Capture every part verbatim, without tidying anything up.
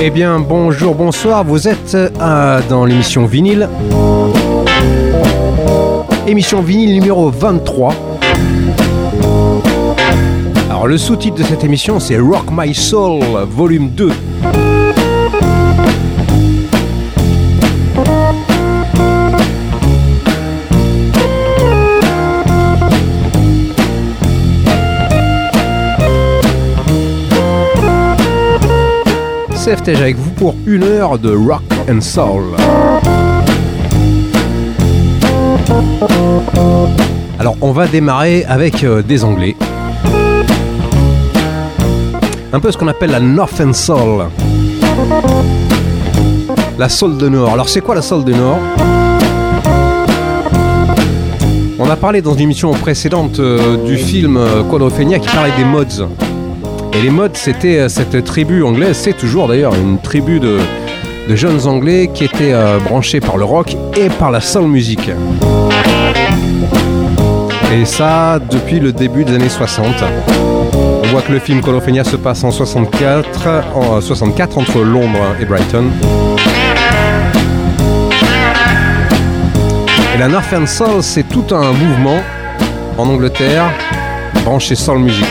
Eh bien, bonjour, bonsoir, vous êtes euh, dans l'émission Vinyle. Émission Vinyle numéro vingt-trois. Alors, le sous-titre de cette émission, c'est Rock My Soul, volume deux. C F T G avec vous pour une heure de rock and soul. Alors on va démarrer avec euh, des Anglais. Un peu ce qu'on appelle la Northern Soul. La soul de Nord. Alors c'est quoi la soul de Nord ? On a parlé dans une émission précédente euh, du film euh, Quadrophenia qui parlait des mods. Et les mods, c'était cette tribu anglaise, c'est toujours d'ailleurs une tribu de, de jeunes anglais qui étaient euh, branchés par le rock et par la soul music. Et ça, depuis le début des années soixante. On voit que le film Quadrophenia se passe en soixante-quatre, en soixante-quatre entre Londres et Brighton. Et la Northern Soul, c'est tout un mouvement en Angleterre branché soul music.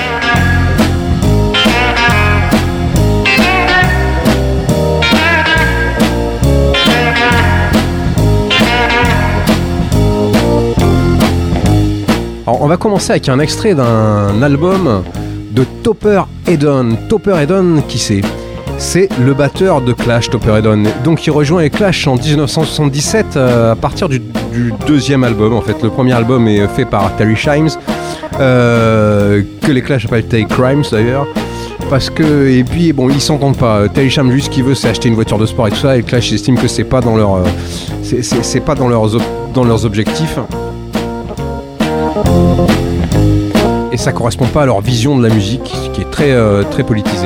Alors, on va commencer avec un extrait d'un album de Topper Headon. Topper Headon, qui c'est ? C'est le batteur de Clash, Topper Headon. Donc il rejoint les Clash en dix-neuf cent soixante-dix-sept euh, à partir du, du deuxième album. En fait, le premier album est fait par Terry Chimes, euh, que les Clash appellent Take Crimes d'ailleurs. Parce que, et puis bon, ils s'entendent pas. Terry Chimes, lui, ce qu'il veut, c'est acheter une voiture de sport et tout ça. Et Clash estime que c'est pas dans leur, euh, c'est, c'est, c'est pas dans leurs, dans leurs objectifs. Et ça correspond pas à leur vision de la musique, qui est très, euh, très politisée.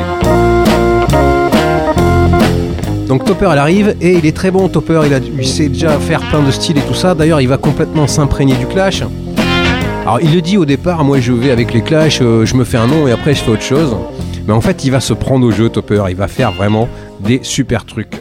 Donc Topper, elle arrive, et il est très bon, Topper, il, a, il sait déjà faire plein de styles et tout ça. D'ailleurs, il va complètement s'imprégner du Clash. Alors, il le dit au départ, moi je vais avec les Clash, euh, je me fais un nom et après je fais autre chose. Mais en fait, il va se prendre au jeu, Topper, il va faire vraiment des super trucs.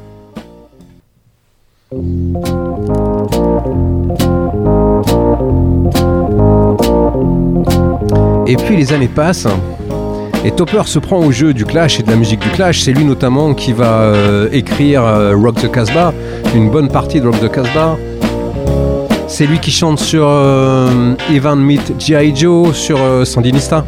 Et puis les années passent, et Topper se prend au jeu du Clash et de la musique du Clash. C'est lui notamment qui va euh, écrire euh, Rock the Casbah, une bonne partie de Rock the Casbah. C'est lui qui chante sur euh, Evan Meet G I Joe, sur euh, Sandinista.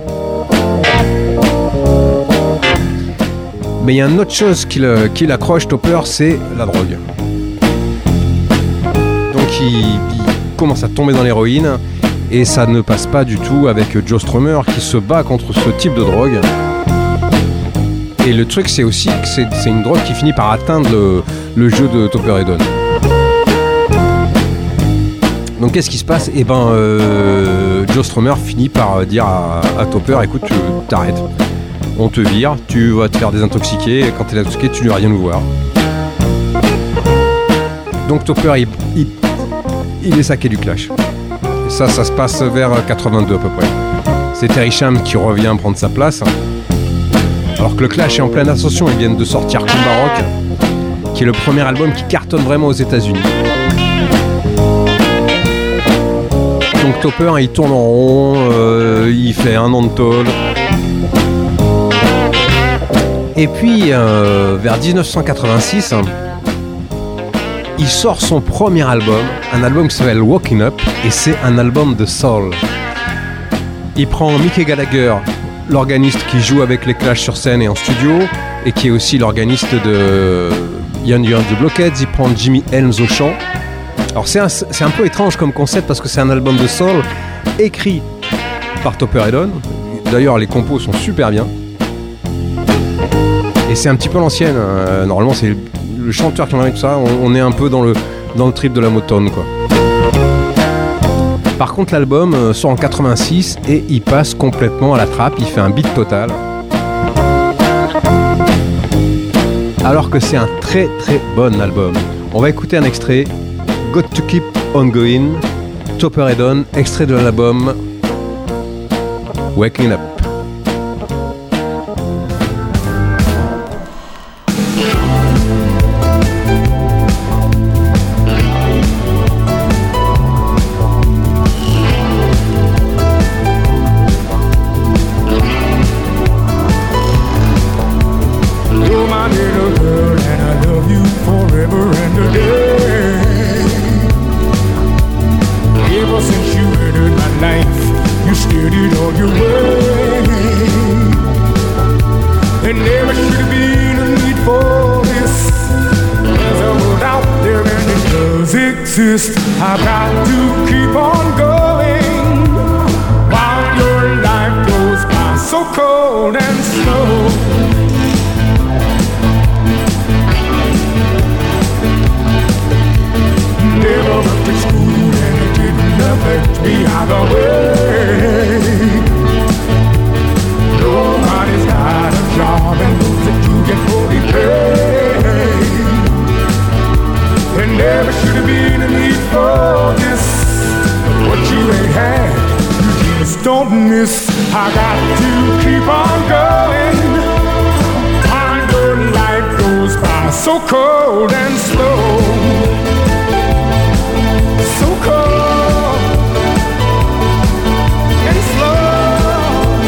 Mais il y a une autre chose qui, le, qui l'accroche, Topper, c'est la drogue. Donc il, il commence à tomber dans l'héroïne. Et ça ne passe pas du tout avec Joe Strummer qui se bat contre ce type de drogue. Et le truc, c'est aussi que c'est, c'est une drogue qui finit par atteindre le, le jeu de Topper Headon. Donc qu'est-ce qui se passe ? Eh ben, euh, Joe Strummer finit par dire à, à Topper, écoute, tu t'arrêtes. On te vire, tu vas te faire désintoxiquer. Et quand t'es intoxiqué, tu ne vas rien nous voir. Donc Topper, il, il, il est saqué du Clash. Ça, ça se passe vers quatre-vingt-deux à peu près. C'est Terry Chimes qui revient prendre sa place. Alors que le Clash est en pleine ascension, ils viennent de sortir Combat Rock, qui est le premier album qui cartonne vraiment aux États-Unis. Donc Topper, il tourne en rond, euh, il fait un an de tôle. Et puis, euh, vers dix-neuf cent quatre-vingt-six, il sort son premier album, un album qui s'appelle Walking Up, et c'est un album de soul. Il prend Mickey Gallagher, l'organiste qui joue avec les Clash sur scène et en studio, et qui est aussi l'organiste de Young Young the Blockheads. Il prend Jimmy Helms au chant. Alors c'est un, c'est un peu étrange comme concept parce que c'est un album de soul écrit par Topper Headon. D'ailleurs, les compos sont super bien. Et c'est un petit peu l'ancienne. Euh, normalement, c'est le chanteur qui en a avec ça, on, on est un peu dans le, dans le trip de la Motown, quoi. Par contre, l'album euh, sort en quatre-vingt-six et il passe complètement à la trappe, il fait un beat total. Alors que c'est un très très bon album. On va écouter un extrait, Got to Keep On Going, Topper Headon, extrait de l'album Waking Up. little girl and I love you forever and a day. Ever since you entered my life, you steered it on your way. There never should have been a need for this. There's a world out there and it does exist. I've got to keep on going while your life goes by so cold and slow. Never went to school and it didn't affect me either way. Nobody's got a job and knows that you get fully paid. There never should have been a need for this. What you ain't had, you just don't miss. I got to keep on going while your life goes by so cold and slow. So cold and slow.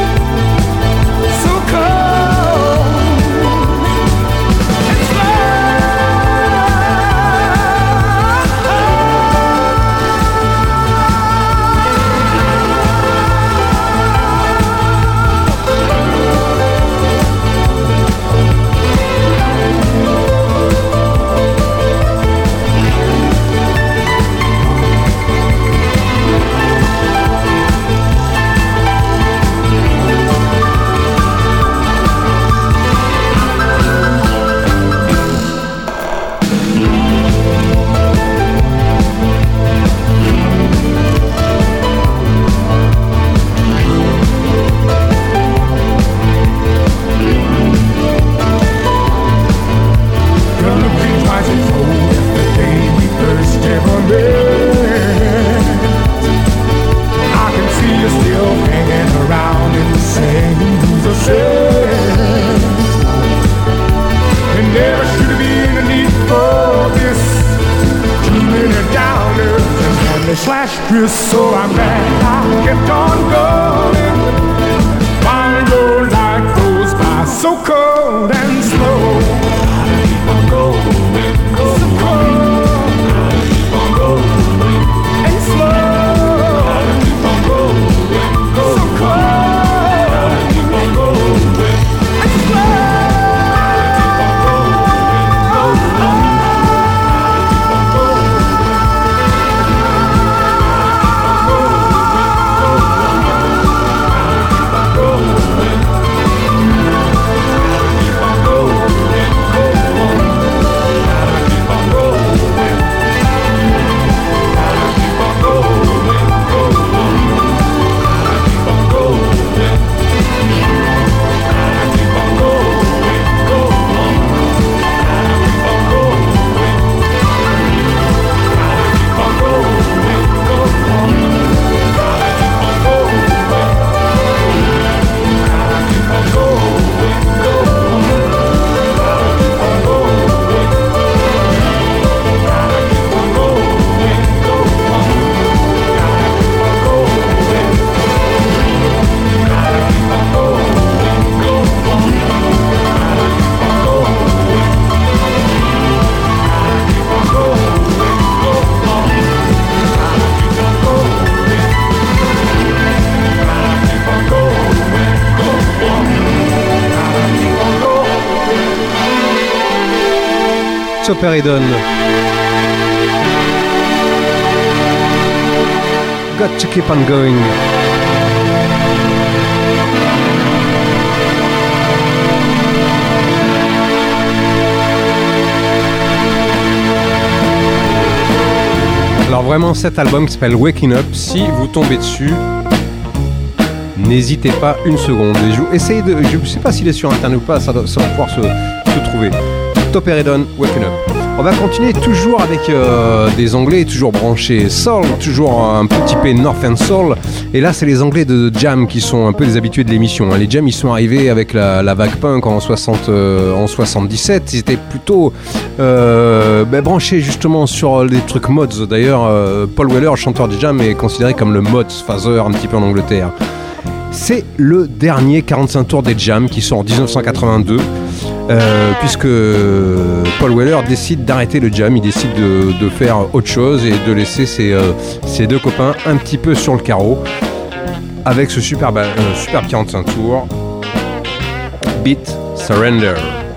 So cold and slow. Slash Chris, so I'm glad I kept on going while your life goes by so cold and slow. Gotta keep on going, going, so cold. Gotta keep on going and slow. Gotta keep on going, going, so cold. Gotta keep on going and slow. Peridon. Got to keep on going. Alors vraiment cet album qui s'appelle Waking Up, si vous tombez dessus, n'hésitez pas une seconde. Je, essayez de, je ne sais pas s'il est sur internet ou pas, ça doit, ça va pouvoir se, se trouver. Toperidon, Waking Up. On va continuer toujours avec euh, des Anglais, toujours branchés soul, toujours un petit peu Northern Soul. Et là, c'est les Anglais de Jam qui sont un peu les habitués de l'émission. Hein. Les Jam, ils sont arrivés avec la, la vague punk en, soixante, euh, en soixante-dix-sept. Ils étaient plutôt euh, bah, branchés justement sur des trucs mods. D'ailleurs, euh, Paul Weller, chanteur de Jam, est considéré comme le mods father un petit peu en Angleterre. C'est le dernier quarante-cinq tours des Jam qui sort en dix-neuf cent quatre-vingt-deux. Euh, puisque Paul Weller décide d'arrêter le jam, il décide de, de faire autre chose et de laisser ses, euh, ses deux copains un petit peu sur le carreau avec ce superbe, euh, superbe quarante-cinq tours, Beat Surrender.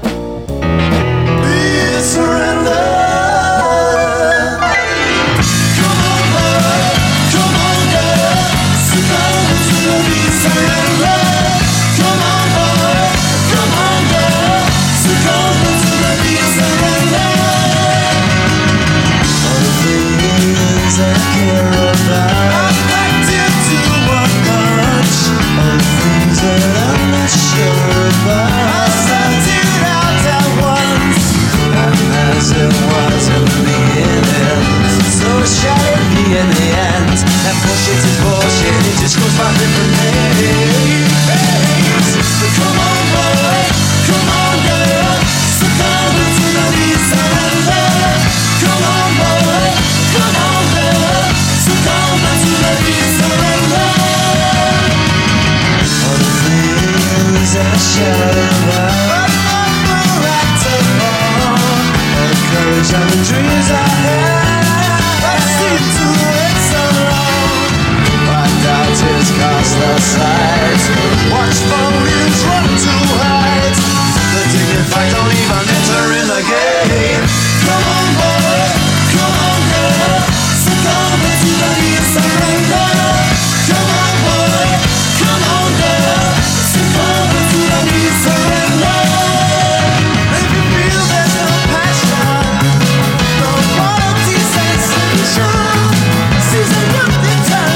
In the end, that bullshit is bullshit, it just goes by different names. But come on boy, come on girl, succumb to the beat surrender. Come on boy, come on girl, succumb to the beat surrender. All the things that I shout about, right to fall, all the courage and the dreams I had. Doubters cast their sight. Watch foliage run to height. The dignified don't even enter in the game. Come on boy, come on girl, succumb to the beat surrender. Come on boy, come on girl, succumb to the beat surrender. If you feel there's no passion, no quality sensation, season up the time.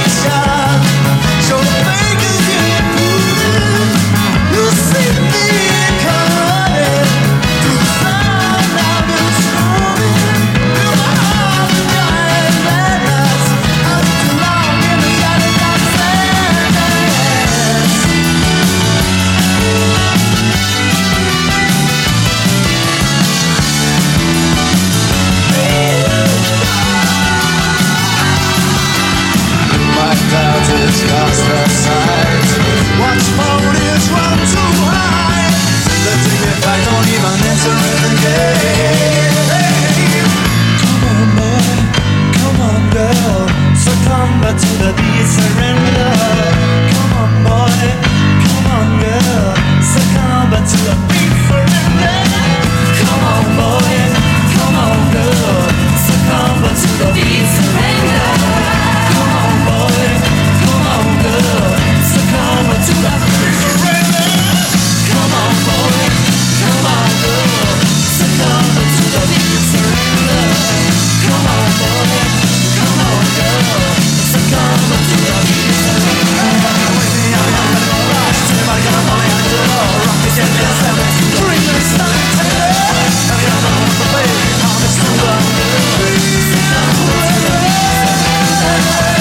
Cast their sight. Watch foliage run too high. The dignified don't even enter in the game. Come on boy, come on girl, succumb to the beat surrender. Come on boy, come on girl, succumb to the beat surrender. Come on boy, come on girl, succumb to the beat surrender. Come on boy, succumb to the beat surrender. Come on boy, come on girl, succumb to the beat surrender. Come on boy, come on girl, succumb to the beat surrender. With me I'm not gonna rush, everybody got my hand to the rock the jet and seven, dream and sun tender. Every other one for me, I'm a super succumb to the beat surrender.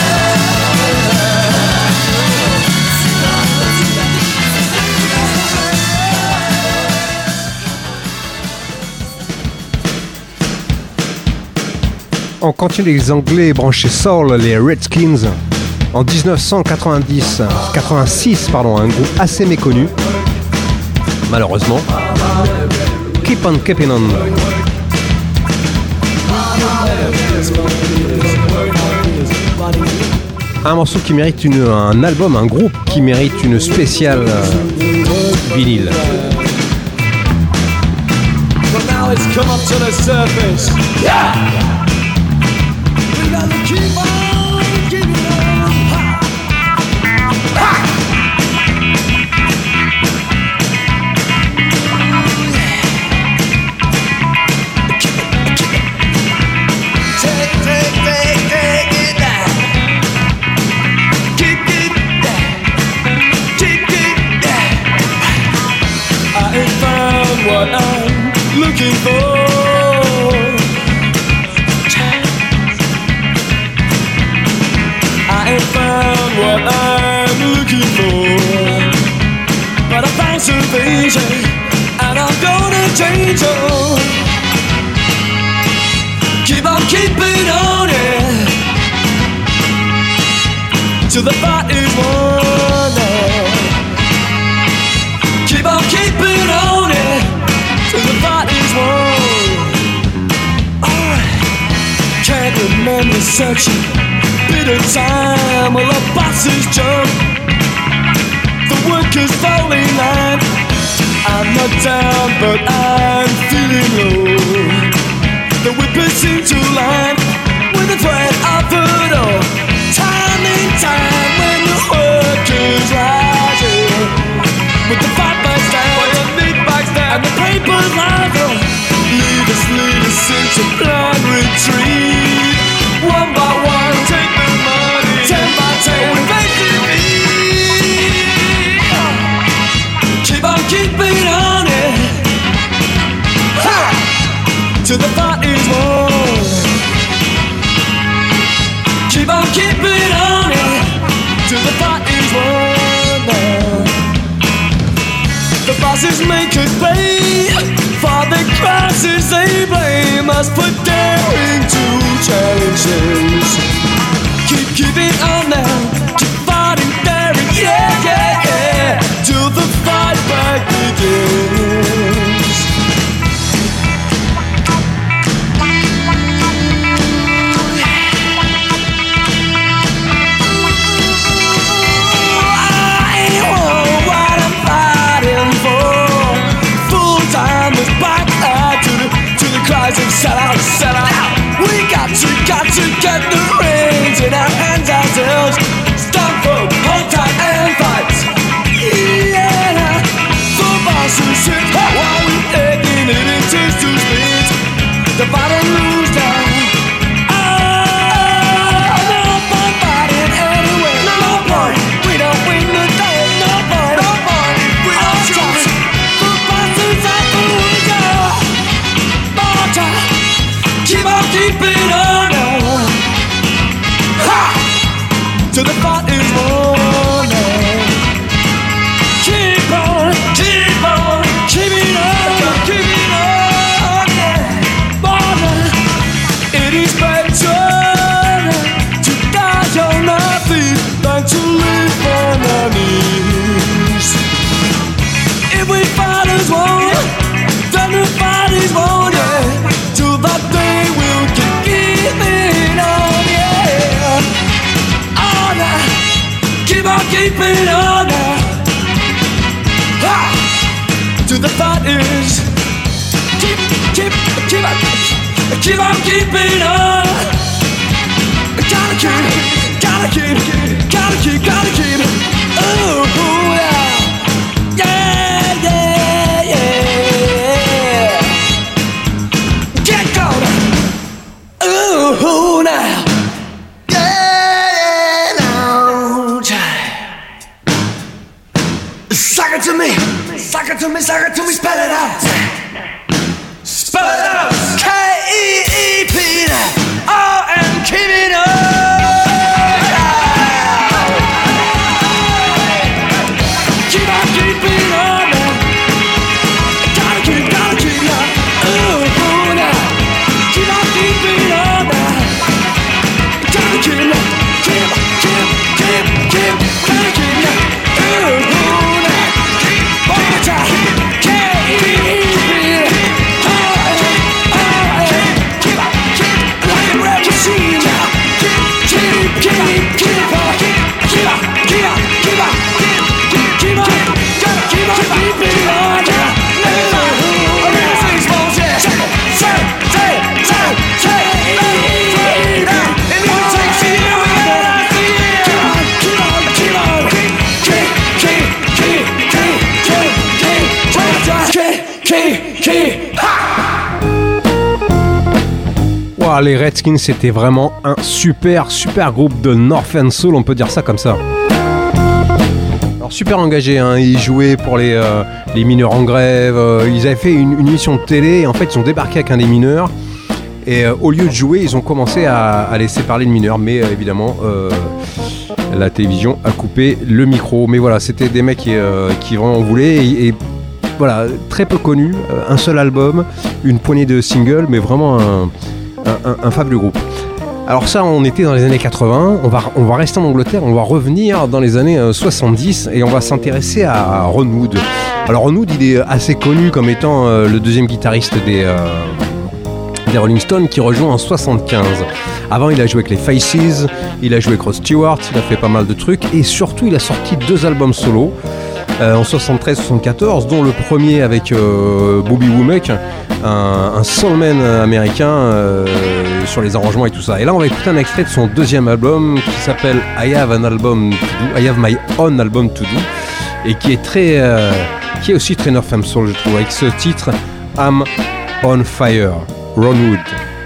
On continue les Anglais branchés soul, les Redskins. En dix-neuf cent quatre-vingt-dix, quatre-vingt-six, pardon, un groupe assez méconnu, malheureusement. Keep on keeping on. Un morceau qui mérite une, un album, un groupe qui mérite une spéciale euh, vinyle. Well, now it's come up to the surface. Yeah! We gotta keep on, keep it on. Ha! Ha! Take, take, take, take it down. Keep it down. Keep it down. I ain't found what I'm looking for. I ain't found what I'm looking for, but I found salvation, and I'm gonna change it. Keep on keeping on it, till the fight is won. Keep on keeping on it. such bitter time. Well, the bosses jump, the workers fall in line. I'm not down, but I'm feeling low. The whippers seem to line with the threat of it all. Time and time when the workers rising, with the fight backs down, with the meat backs down, and the papers louder. Lead us, lead us into blind retreat. One by one, take the money. Ten by ten, we face defeat. Keep on keeping on it, ha! Till the fight is won. Keep on keeping on it, till the fight is won. The bosses make us pay for the crosses they blame us for daring to challenge things. Keep keeping on now, keep fighting, daring, yeah, yeah, yeah, till the fight back begins. I know what I'm fighting for. Full time is back out to the to the cries of sell out, sell out. We got to, got to get the reins in our hands ourselves. Stop for hold tight and fight. Yeah, the boss who sits while we taking it into two speeds. The fight and lose down. Oh, no point fighting anyway. No point. We don't win the day. No point. No point. We don't choose. The boss is out the window. More time. Keep on keeping on. Ha! Till the fight is won. Keep on, keep on, keeping on, keeping on, yeah. More. It is better to die on our feet than to live on our knees. If we fight as one, then the fight is won, yeah. Till that day we'll keep keeping on, yeah. On, keep on keeping on, ha! Till the fight is. Keep, keep, keep on, keep on keeping on. Gotta keep, gotta keep, gotta keep, gotta keep. Ooh, yeah, yeah, yeah, yeah. Get going. Ooh, now. Yeah, now. Suck it to me, suck it to me, suck it to me, spell it out. Spell it out. K E E P O and keep it up. Keep on keeping on. Gotta keep, gotta keep on. Ooh, now. Keep on keeping on. Gotta keep, keep, keep, keep, keep, gotta keep on. Ooh, now. One more time. K E E P O and keep on, keep like a red machine. Keep, keep, keep, keep on, keep on, keep on, keep on, keep on, gotta keep on keeping on. Wow, les Redskins, c'était vraiment un super, super groupe de North and Soul, on peut dire ça comme ça. Alors super engagés, hein, ils jouaient pour les, euh, les mineurs en grève, euh, ils avaient fait une, une émission de télé, et en fait ils ont débarqué avec un des mineurs, et euh, au lieu de jouer, ils ont commencé à, à laisser parler le mineur, mais euh, évidemment, euh, la télévision a coupé le micro. Mais voilà, c'était des mecs qui, euh, qui vraiment voulaient, et, et voilà, très peu connus, un seul album, une poignée de singles, mais vraiment un, un, un, un fabuleux groupe. Alors ça, on était dans les années quatre-vingts, on va, on va rester en Angleterre, on va revenir dans les années soixante-dix et on va s'intéresser à Ron Wood. Alors Ron Wood, il est assez connu comme étant euh, le deuxième guitariste des, euh, des Rolling Stones qui rejoint en soixante-quinze. Avant, il a joué avec les Faces, il a joué avec Rod Stewart, il a fait pas mal de trucs et surtout, il a sorti deux albums solo euh, en soixante-treize soixante-quatorze, dont le premier avec euh, Bobby Womack, un, un soulman américain euh, sur les arrangements et tout ça. Et là, on va écouter un extrait de son deuxième album qui s'appelle I Have an Album to Do, I Have My Own Album to Do, et qui est très, euh, qui est aussi très North Am Soul, je trouve, avec ce titre I'm on Fire, Ron Wood.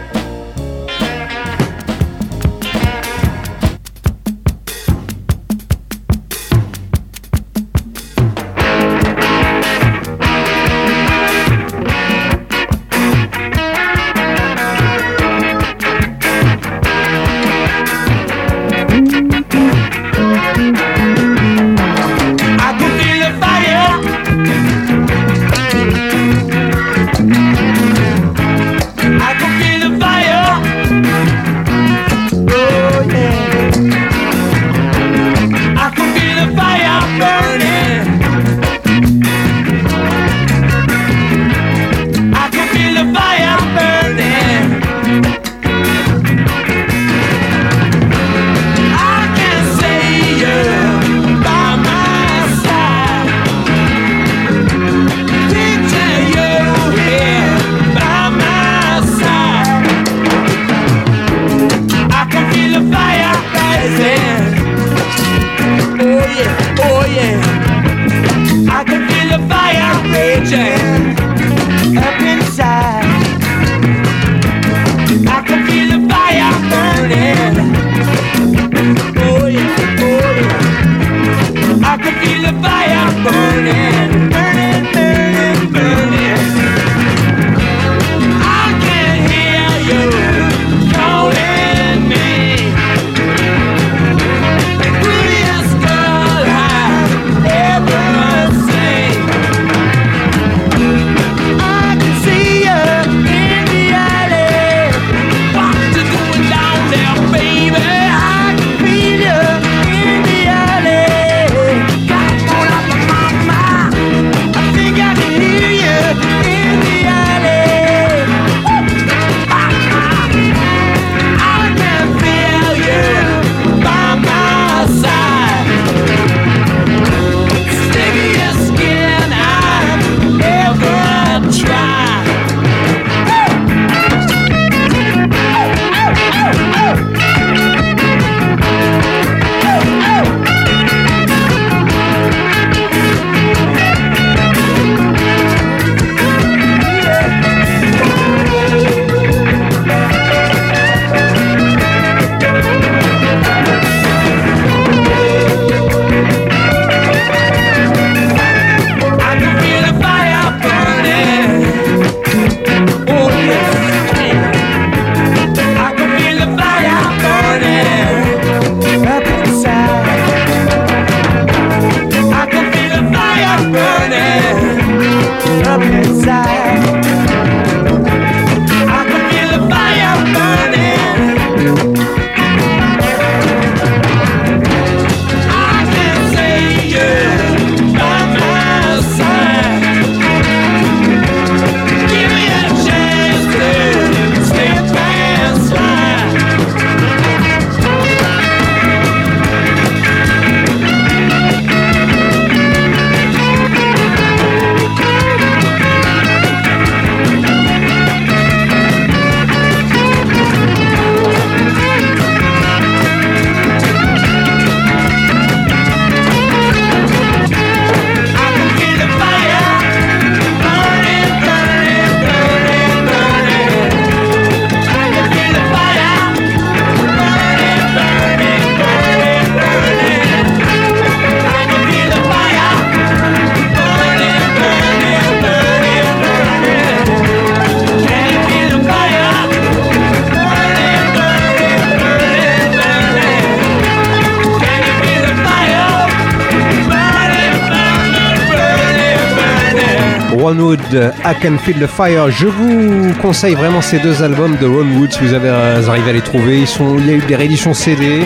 Ron Wood, I Can Feel the Fire. Je vous conseille vraiment ces deux albums de Ron Wood si vous avez arrivé à les trouver. Ils sont, il y a eu des rééditions C D.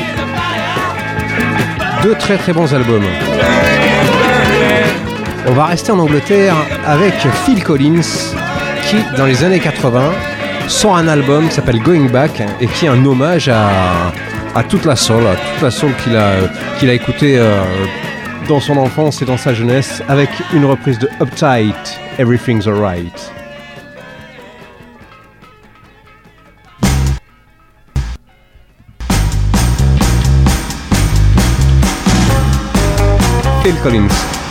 Deux très très bons albums. On va rester en Angleterre avec Phil Collins qui, dans les années quatre-vingts, sort un album qui s'appelle Going Back et qui est un hommage à, à toute la soul, à toute la soul qu'il a, qu'il a écouté euh, dans son enfance et dans sa jeunesse, avec une reprise de Uptight, Everything's Alright. Phil Collins.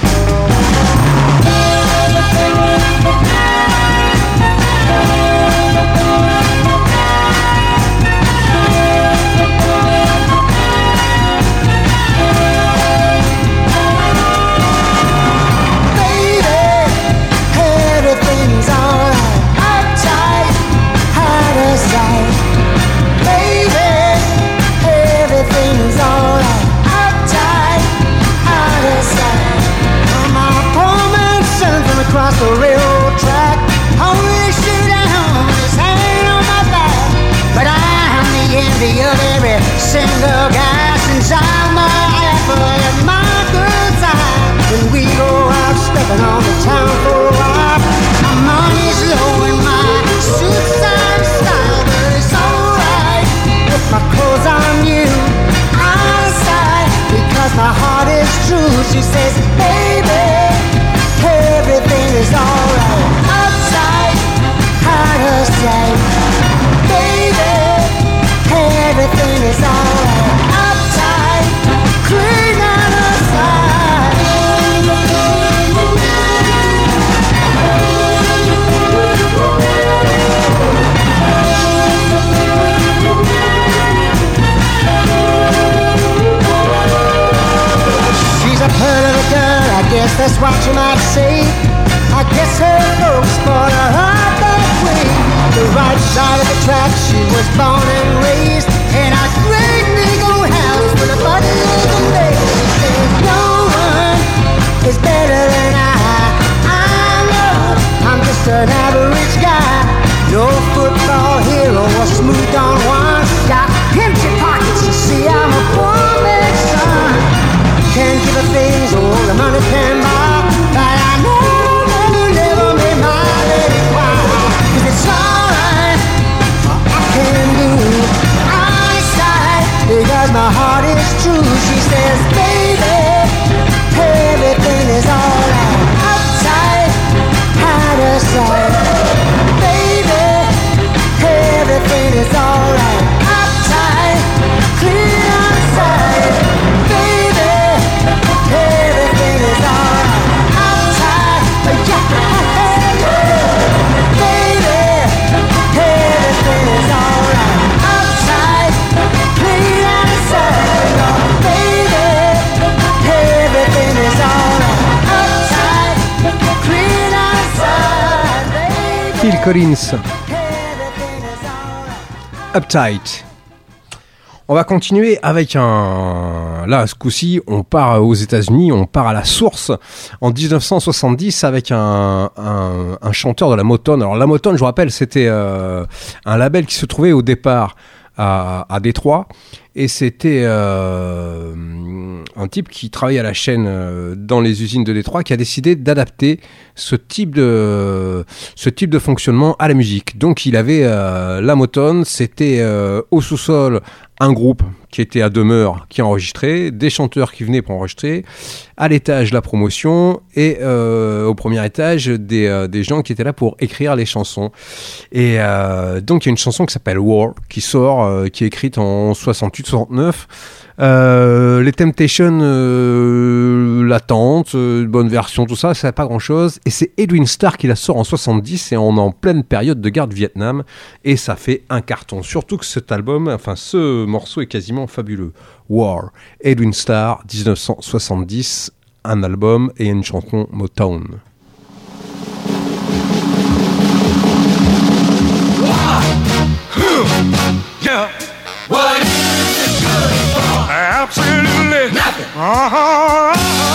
Across the railroad track, I wish you down, just hanging on my back. But I'm the envy of every single guy, since I'm the apple of my girl's eye. When we go out stepping on the town for a while, my money's low and my suit's out of style, but it's alright with my clothes on you, out of sight, because my heart is true. She says, baby, everything is alright. Upside, out of sight. Baby, everything is alright. Upside, clean out of sight. She's a pearl of a girl, I guess that's what you might say. I guess her folks bought her heart that way. The right side of the track, she was born and raised in a great big old house with a buttons and days. No one is better than I. I know I'm just an average guy. No football hero or smooth on one. Got empty pockets, you see I'm a poor man's son. Can't give her things all the money can buy, but I know because my heart is true. She says, baby, everything is alright. Upside, out of sight. Baby, everything is alright. Upside, clean out of sight. Baby, everything is alright. Upside, yeah, baby, everything is alright. Upside, clean out of sight. Baby, everything is alright. Upside, clean out of sight. Baby, Phil Collins, everything is alright. Uptight. On va continuer avec un... Là, ce coup-ci, on part aux États-Unis, on part à la source en dix-neuf cent soixante-dix avec un, un, un chanteur de la Motown. Alors la Motown, je vous rappelle, c'était euh, un label qui se trouvait au départ à, à Détroit, et c'était euh, un type qui travaillait à la chaîne euh, dans les usines de Détroit, qui a décidé d'adapter ce type de ce type de fonctionnement à la musique. Donc il avait euh, la Motown, c'était euh, au sous-sol un groupe qui était à demeure, qui enregistrait, des chanteurs qui venaient pour enregistrer, à l'étage la promotion, et euh, au premier étage des, euh, des gens qui étaient là pour écrire les chansons. Et euh, donc il y a une chanson qui s'appelle War, qui sort, euh, qui est écrite en soixante-huit soixante-neuf. Euh, les Temptations euh, l'attente, euh, bonne version, tout ça, ça n'a pas grand chose, et c'est Edwin Starr qui la sort en soixante-dix, et on est en pleine période de guerre du Vietnam, et ça fait un carton, surtout que cet album, enfin ce morceau est quasiment fabuleux. War, Edwin Starr, dix-neuf cent soixante-dix, un album et une chanson Motown. Yeah. What is it good for? Absolutely nothing. Uh-huh.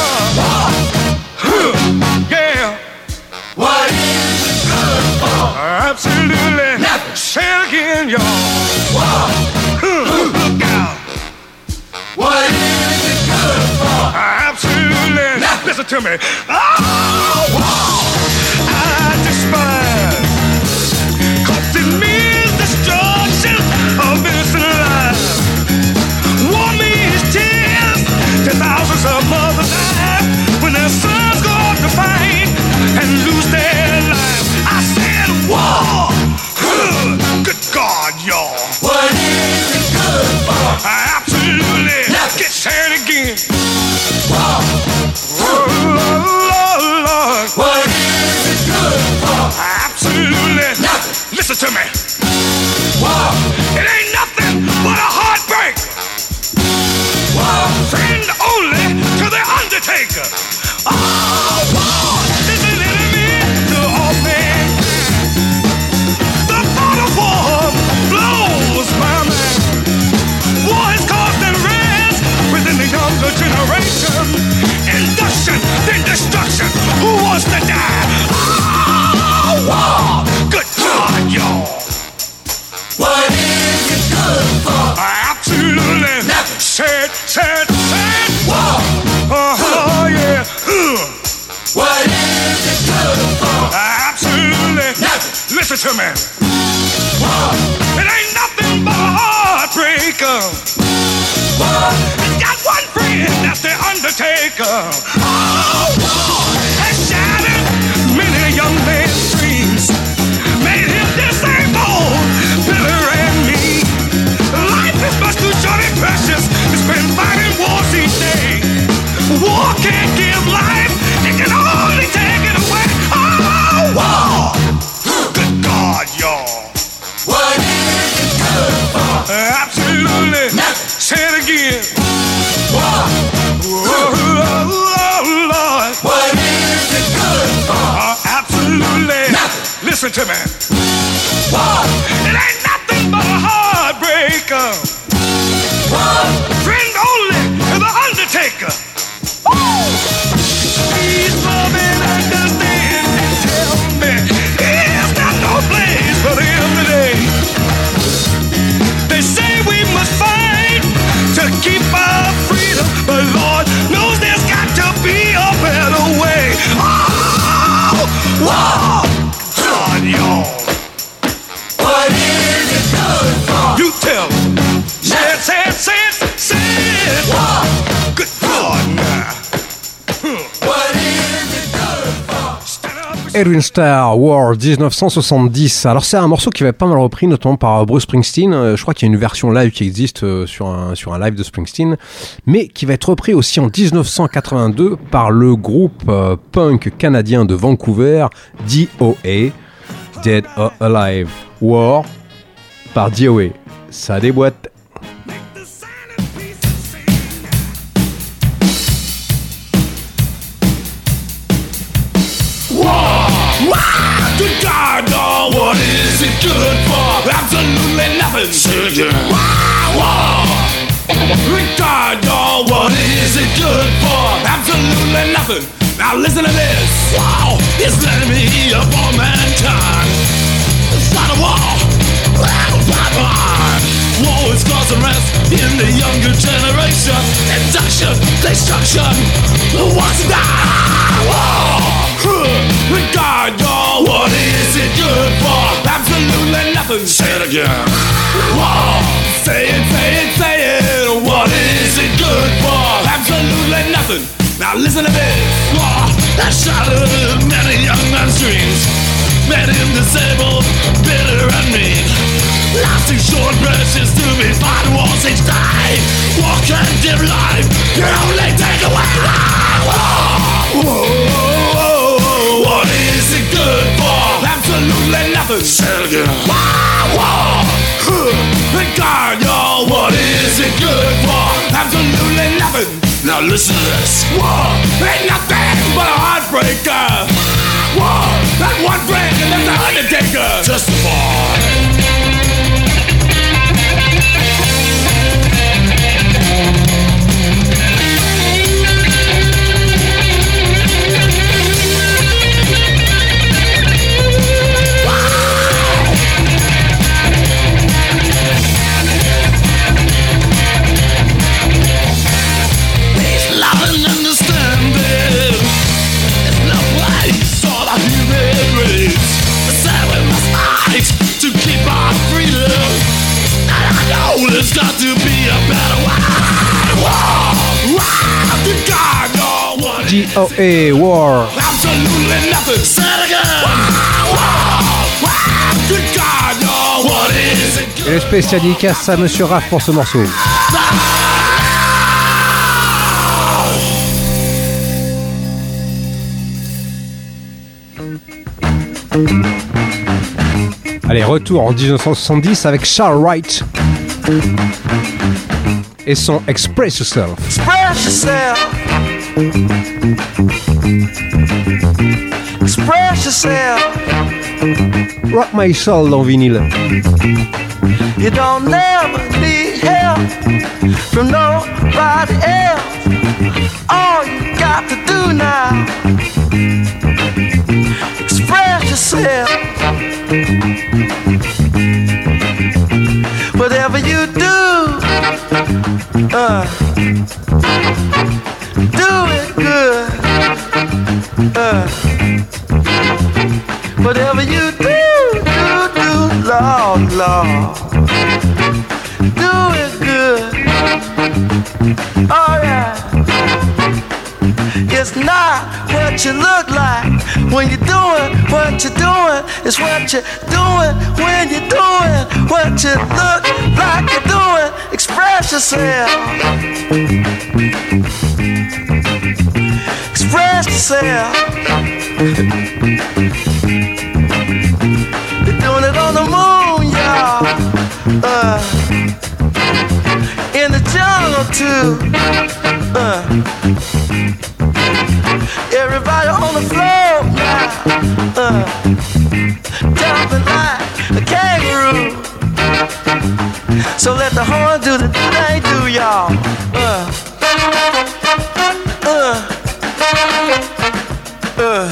Uh-huh. Yeah. What is it good for? Absolutely nothing. Say it again, y'all. Look out. What is it good for? Absolutely nothing. Listen to me. Oh, I despise. 'Cause it means God, y'all. What is it good for? Absolutely. Nothing. Get sad again. Wow. Oh, Lord, Lord. What is it good for? Absolutely. Nothing. Listen to me. Wow. It ain't nothing but a heartbreak. Wow. Friend only to the undertaker. Oh, war is an enemy to all things. The thought of war blows my mind. War has caused unrest within the younger generation. Induction, then destruction. Who wants to die? Oh, war. Good God, y'all. What is it good for? Absolutely. Nothing. Said, said, said. Wow. Oh, yeah. Ugh. What is it good for? Absolutely. Nothing. Listen to me. Wow. It ain't nothing but a heartbreaker. Wow. It's got one friend, that's the undertaker. Oh, war has shattered many a young man's dreams. Made him disabled, bitter and mean. Life is much too short and precious to spend fighting wars each day. War can't give life, it can only take it away. Oh, war! Good God, y'all. What is it good for? Absolutely. Nothing. Say it again. Wow. Oh, oh, oh, Lord. What is it good for? Uh, absolutely. Nothing. Listen to me. Wow. It ain't nothing but a heartbreaker. Wow. Friend only to the undertaker. Woo! Please love and understand and tell me it's not no place for them today. They say we must fight to keep our freedom, but Lord knows there's got to be a better way. Oh, wow! God, y'all. What is it good for? You tell me. Say it, say it, say it, say it. Wow. Good God, now. What is it good for? Stand up. Edwin Starr, War, dix-neuf cent soixante-dix. Alors c'est un morceau qui va être pas mal repris, notamment par Bruce Springsteen. Euh, Je crois qu'il y a une version live qui existe euh, sur un sur un live de Springsteen, mais qui va être repris aussi en dix-neuf cent quatre-vingt-deux par le groupe euh, punk canadien de Vancouver, D O A, Dead or Alive. War par D O A. Ça déboîte. Good God, oh, what is it good for? Absolutely nothing. Say it again. Wow, wow. Good God, oh, what is it good for? Absolutely nothing. Now listen to this. Wow, it's the enemy of all mankind. It's not a war. Wow, bye bye. War is causing rest in the younger generation. Induction, destruction. Who wants to die? War. Good God, y'all, what is it good for? Absolutely nothing. Say it again. Whoa. Say it, say it, say it. What is it good for? Absolutely nothing. Now listen to this. Whoa. That shattered many young men's dreams. Made him disabled, bitter and mean. Life's too short, precious to be fighting wars each day. War can't give life, you only take away life. Whoa. Whoa. What is it good for? Absolutely nothing. Say it again. Wow, wow. Good God, y'all, what is it good for? Absolutely nothing. Now listen to this. War ain't nothing but a heartbreaker. War, that one friend and that's the undertaker. Just a boy. There's got to be a better way. Wow, wow, good God, no one. D O A, War. Absolutely nothing. Say it again. Wow, wow, wow, good God, no, what is it? Et le spécial dédicace à Monsieur Raph pour ce morceau. Allez, retour en dix-neuf cent soixante-dix avec Charles Wright et son Express Yourself. Express yourself. Express yourself. Rock My Soul dans vinyle. You don't never need help from nobody else. All you got to do now, express yourself. Whatever you do, uh, do it good. Uh, whatever you do, do, do, Lord, Lord, do it good. Oh yeah. It's not what you look like when you're doing what you're doing. It's what you're doing when you're doing what you look like you're doing. Express yourself. Express yourself. You're doing it on the moon, y'all. Uh, in the jungle too. Uh, everybody on the floor now, uh, jumping like a kangaroo. So let the horn do the thing do, y'all. Uh, uh, uh.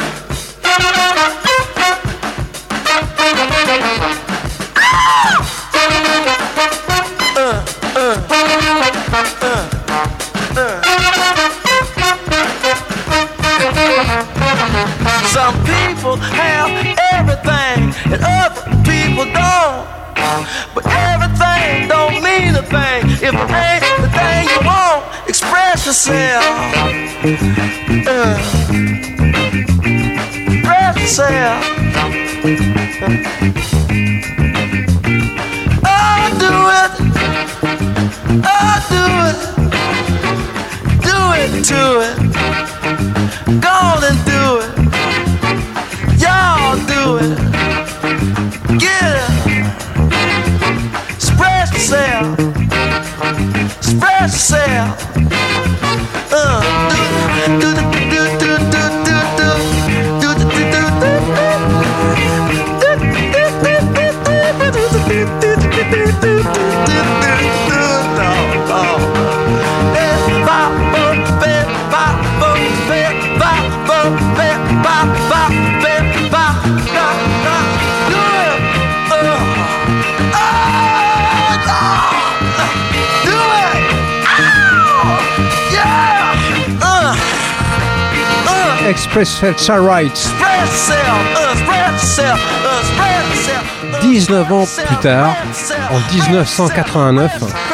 Some people have everything and other people don't. But everything don't mean a thing if it ain't the thing you want. Express yourself. Uh, express yourself. Oh, do it. Oh, do it. Do it to it. Go on and do it. Y'all do it. Get it. Express yourself. Express yourself. Uh, do do do do do do do do do do do Express Charles Wright. dix-neuf ans plus tard, en dix-neuf cent quatre-vingt-neuf,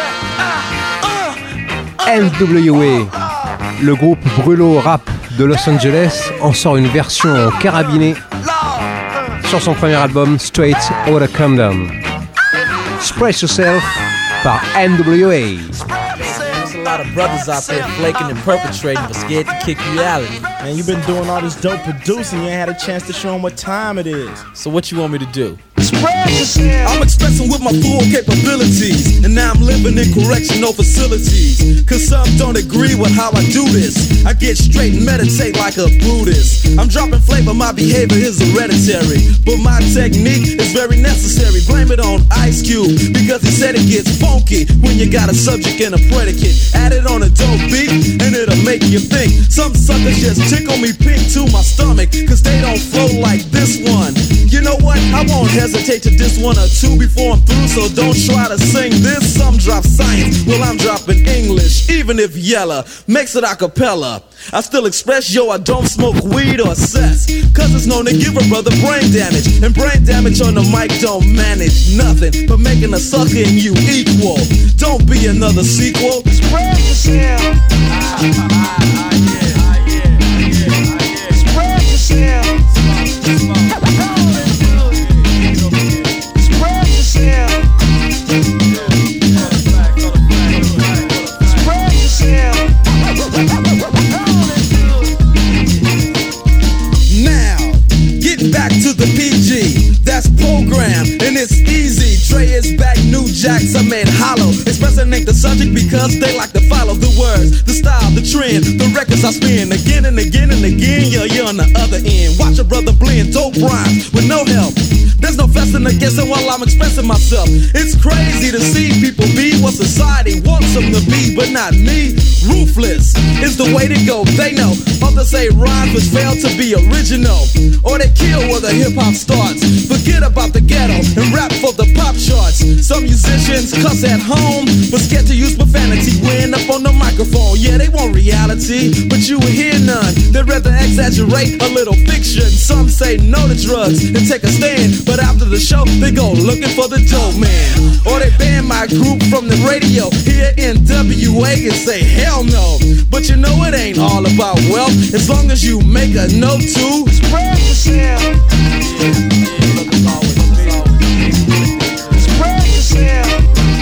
N W A, le groupe brûlot rap de Los Angeles, en sort une version en carabiné sur son premier album Straight Outta Compton. Express Yourself par N W A. A lot of brothers out there flaking and perpetrating but scared to kick reality. Man, you've been doing all this dope producing, you ain't had a chance to show them what time it is. So what you want me to do? I'm expressing with my full capabilities, and now I'm living in correctional facilities. Cause some don't agree with how I do this. I get straight and meditate like a Buddhist. I'm dropping flavor, my behavior is hereditary, but my technique is very necessary. Blame it on Ice Cube, because he said it gets funky when you got a subject and a predicate. Add it on a dope beat, and it'll make you think. Some suckers just tickle me pink to my stomach, cause they don't flow like this one. You know what? I won't hesitate to diss one or two before I'm through, so don't try to sing this. Some drop science, well I'm dropping English. Even if Yella makes it a cappella, I still express, yo, I don't smoke weed or cess, cause it's known to give a brother brain damage. And brain damage on the mic don't manage nothing but making a sucker and you equal. Don't be another sequel. Spread yourself. Ah, ah, ah, yeah, ah, yeah, ah, yeah, ah, yeah. Spread yourself. Spread yourself. jacks are made hollow. Expressing ain't the subject because they like to follow the words, the style, the trend, the records I spin again and again and again. Yeah, you're on the other end. Watch a brother blend dope rhymes with no help. There's no fussing or guessing while I'm expressing myself. It's crazy to see people be what society wants them to be, but not me. Ruthless is the way to go. They know. Others say rhymes which fail to be original, or they kill where the hip hop starts. Forget about the ghetto and rap for the pop charts. Some musicians cuss at home, but scared to use profanity when up on the microphone. Yeah, they want reality, but you will hear none. They'd rather exaggerate a little fiction. Some say no to drugs and take a stand, but after the show, they go looking for the dope man. Or they ban my group from the radio here in W A and say hell no. But you know it ain't all about wealth, as long as you make a note to spread yourself. Spread yourself.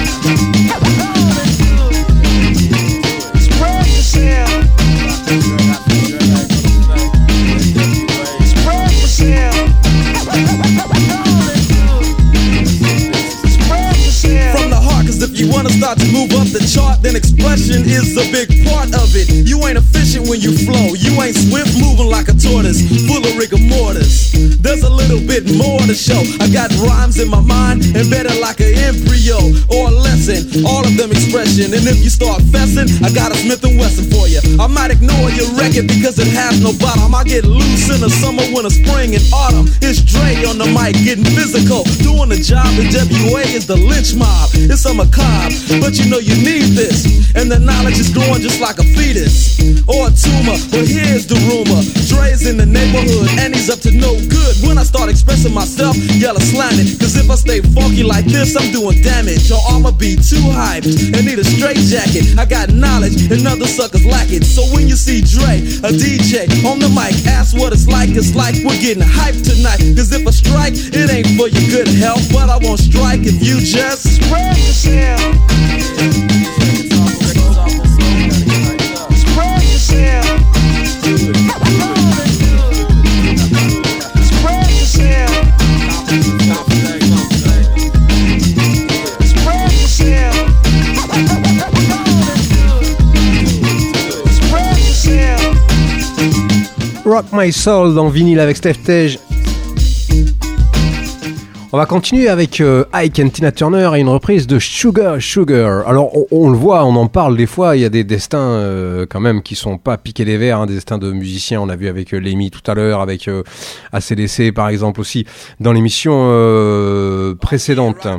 Spread yourself. Spread yourself. From the heart, cause if you wanna start to move up the chart, then expression is a big part of it. You ain't efficient when you flow, you ain't swift moving like a tortoise, full of rigor mortis. There's a little bit more to show. I got rhymes in my mind, embedded like an embryo or a lesson, all of them expression. And if you start fessing, I got a Smith and Wesson for you. I might ignore your record because it has no bottom. I get loose in the summer, winter, spring, and autumn. It's Dre on the mic, getting physical, doing the job. In W A is the lynch mob. It's a macabre, but you know you need this. And the knowledge is growing just like a fetus or a tumor. But here's the rumor: Dre's in the neighborhood and he's up to no good. When I start expressing myself, y'all are slanted. Cause if I stay funky like this, I'm doing damage. Or I'ma be too hyped and need a straight jacket. I got knowledge and other suckers lack it. So when you see Dre, a D J, on the mic, ask what it's like. It's like we're getting hyped tonight. Cause if I strike, it ain't for your good health. But I won't strike if you just spread yourself. Spread yourself. Spread yourself. Spread yourself. Spread yourself. Rock My Soul dans vinyle avec Steph Tej. On va continuer avec euh, Ike and Tina Turner et une reprise de Sugar Sugar. Alors on, on le voit, on en parle des fois, il y a des destins euh, quand même qui sont pas piqués des verres, hein, des destins de musiciens. On a vu avec euh, Lemmy tout à l'heure, avec euh, A C D C par exemple aussi, dans l'émission euh, précédente.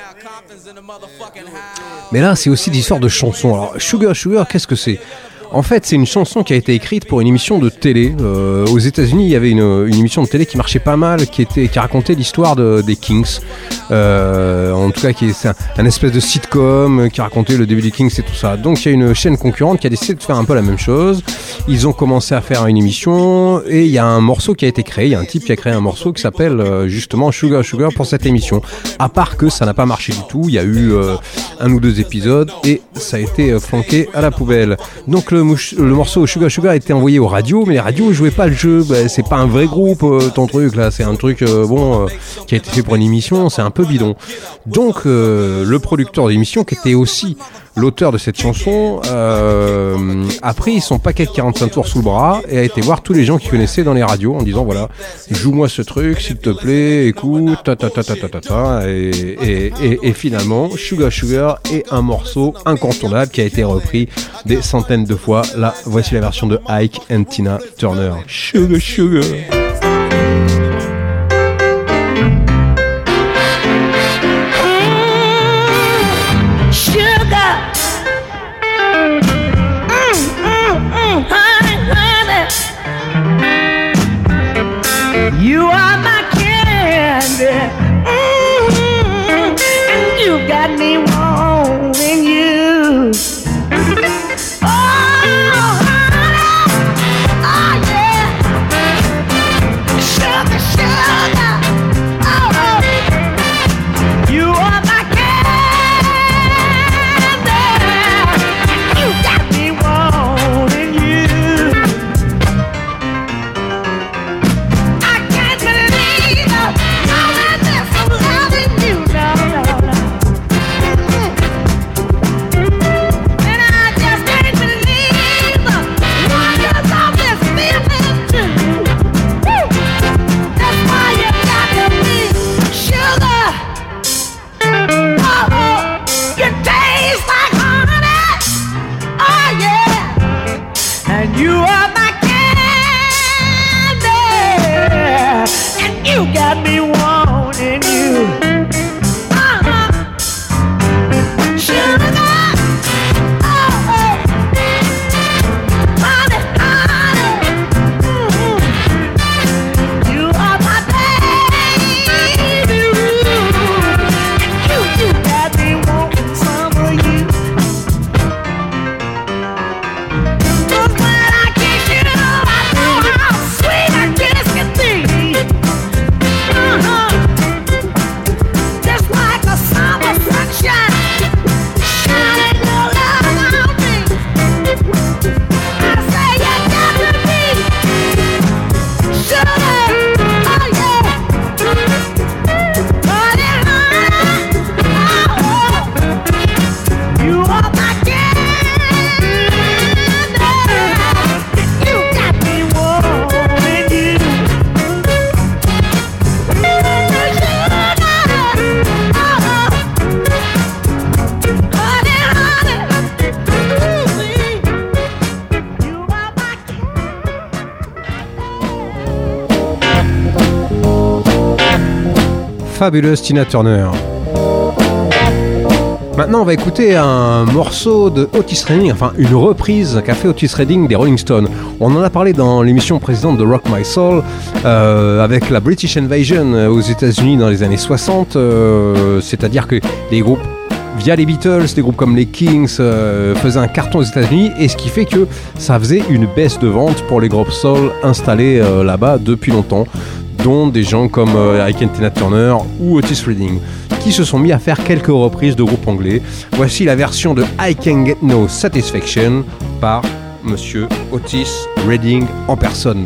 Mais là c'est aussi l'histoire de chansons. Alors Sugar Sugar, qu'est-ce que c'est ? En fait, c'est une chanson qui a été écrite pour une émission de télé. Euh, aux États-Unis, il y avait une, une émission de télé qui marchait pas mal, qui était, qui racontait l'histoire de, des Kings. Euh, en tout cas, qui est c'est un, un espèce de sitcom qui racontait le début des Kings et tout ça. Donc, il y a une chaîne concurrente qui a décidé de faire un peu la même chose. Ils ont commencé à faire une émission et il y a un morceau qui a été créé. Il y a un type qui a créé un morceau qui s'appelle euh, justement Sugar Sugar pour cette émission. À part que ça n'a pas marché du tout. Il y a eu euh, un ou deux épisodes et ça a été euh, flanqué à la poubelle. Donc, le Le, le morceau Sugar Sugar a été envoyé aux radios, mais les radios ne jouaient pas le jeu. Bah, c'est pas un vrai groupe, euh, ton truc là. C'est un truc euh, bon euh, qui a été fait pour une émission. C'est un peu bidon. Donc euh, le producteur de l'émission, qui était aussi l'auteur de cette chanson, euh, a pris son paquet de quarante-cinq tours sous le bras et a été voir tous les gens qui connaissaient dans les radios en disant voilà, joue-moi ce truc s'il te plaît, écoute, ta ta ta ta ta ta ta. Et, et, et, et finalement, Sugar Sugar est un morceau incontournable qui a été repris des centaines de fois. Là, voici la version de Ike and Tina Turner. Sugar Sugar. You are my candy, mm-hmm. And you got me wanting you. Oh, honey, oh yeah, sugar, Fabulous Tina Turner. Maintenant, on va écouter un morceau de Otis Redding, enfin une reprise qu'a fait Otis Redding des Rolling Stones. On en a parlé dans l'émission précédente de Rock My Soul, euh, avec la British Invasion aux États-Unis dans les années soixante, euh, c'est-à-dire que les groupes, via les Beatles, des groupes comme les Kings euh, faisaient un carton aux États-Unis, et ce qui fait que ça faisait une baisse de vente pour les groupes soul installés euh, là-bas depuis longtemps, dont des gens comme euh, Ike Tina Turner ou Otis Redding, qui se sont mis à faire quelques reprises de groupes anglais. Voici la version de I Can Get No Satisfaction par Monsieur Otis Redding en personne.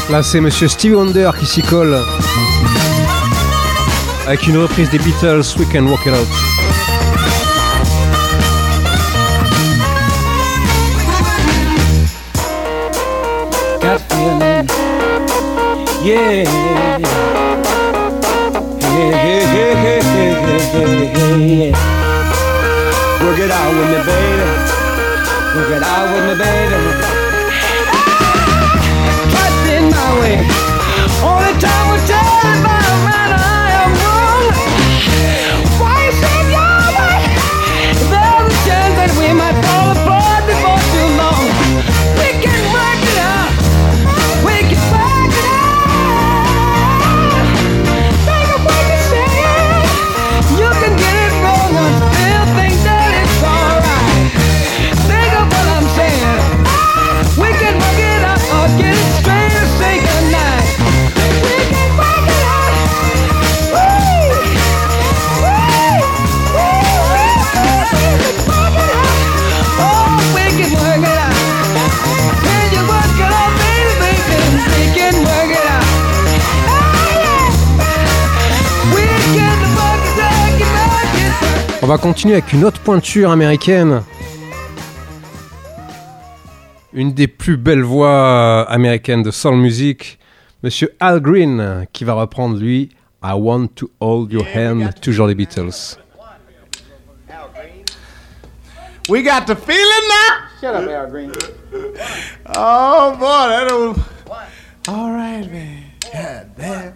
Là, c'est Monsieur Stevie Wonder qui s'y colle avec une reprise des Beatles, We Can Walk It Out. Got feeling, yeah, yeah, yeah, yeah, yeah, yeah, yeah. Work it out with me, baby. Work it out with me, baby. Trust in my way. Only time will tell if I'm right or I am wrong. Why you say your way? There's a chance that we might fall apart before too long. We can work it out. We can work it out. Think of what you say. You can get it wrong and still think that it's alright. Think of what I'm saying. We can work it out or get it straight and say goodnight. We can work it out. Woo! Woo! Woo! We can work it out. Oh, we can work it out. When you work it out, baby, baby, we can work it out. Oh, yeah. We can work it out, get out, get out. On va continuer avec une autre pointure américaine. Une des plus belles voix américaines de soul music, Monsieur Al Green, qui va reprendre lui I Want to Hold Your Hand, toujours les Beatles. We got the feeling now. Shut up, Al Green. Oh boy, that was. All right, man. God damn.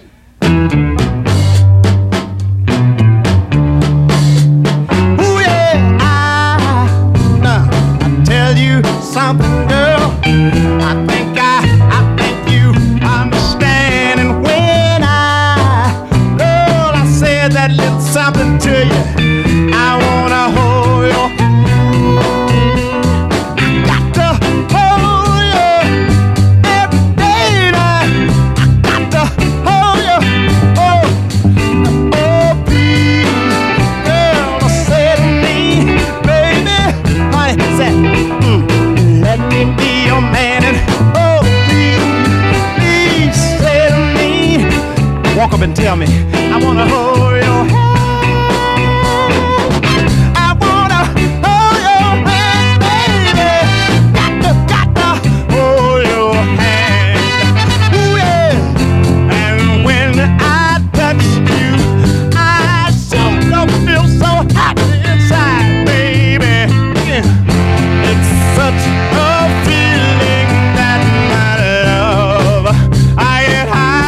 Ooh yeah, I, now, I tell you something, girl. I think I, I think you understand. And when I, girl, I said that little something to you, I wanna hold your hand. Walk up and tell me, I wanna hold your hand. I wanna hold your hand, baby. Got to, got to hold your hand. Ooh, yeah. And when I touch you, I sure don't feel so happy inside, baby. It's such a feeling that my love, I get high.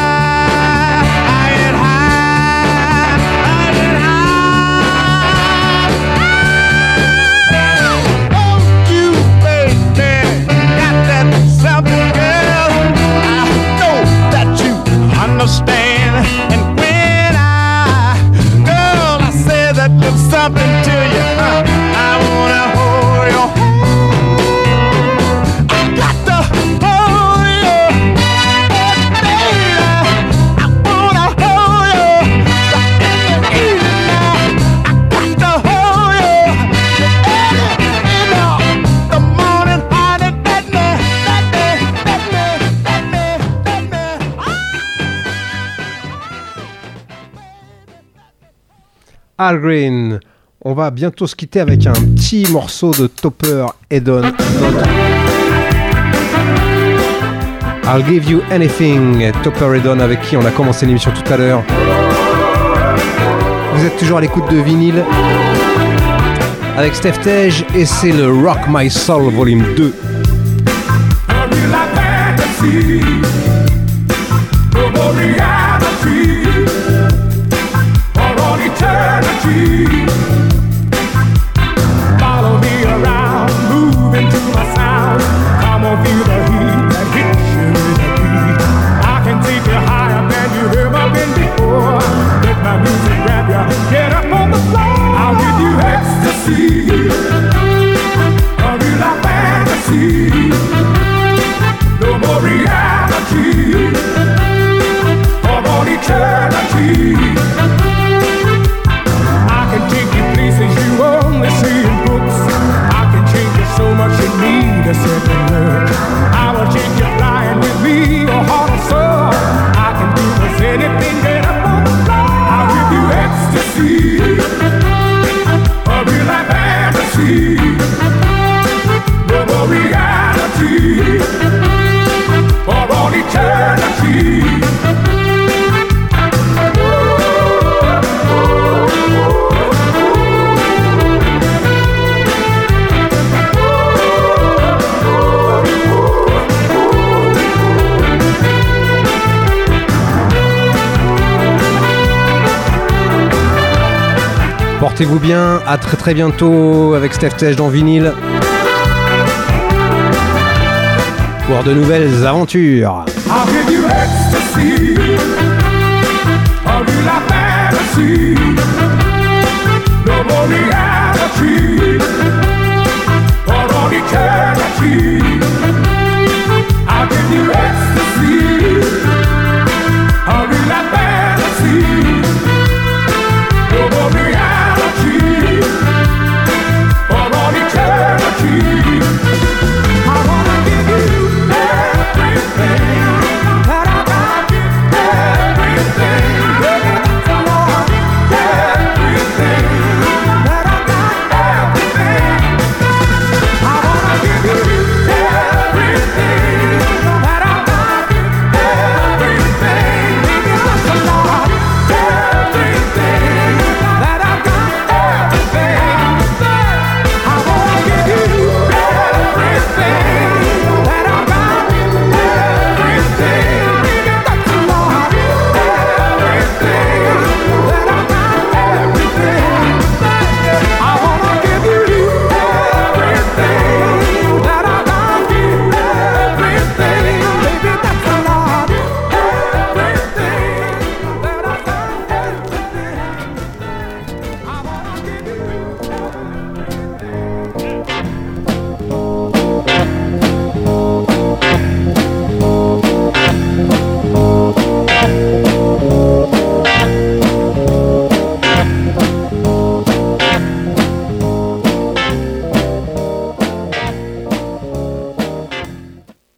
And when I, girl, I said that there's something to you, uh, I wanna hold your hand. I got to hold your hand, baby. I wanna hold your hand in the evening now. I got to hold your hand in the, the morning, honey, let me, let me, let me, let me, let me. Al Green. On va bientôt se quitter avec un petit morceau de Topper Edon. I'll Give You Anything, Topper Edon, avec qui on a commencé l'émission tout à l'heure. Vous êtes toujours à l'écoute de Vinyle avec Steph Tej et c'est le Rock My Soul Volume deux. Follow me around, move into my sound. Come on, feel the heat that hits you with a beat. I can take you higher than you ever been before. Let my music grab you, get up on the floor. I'll give you ecstasy, a real life fantasy. No more reality. portez-vous bien, à très très bientôt avec Steph Tej dans Vinyle pour de nouvelles aventures. I'll give you ecstasy, I'll do la fantasy, no more reality, or all eternity.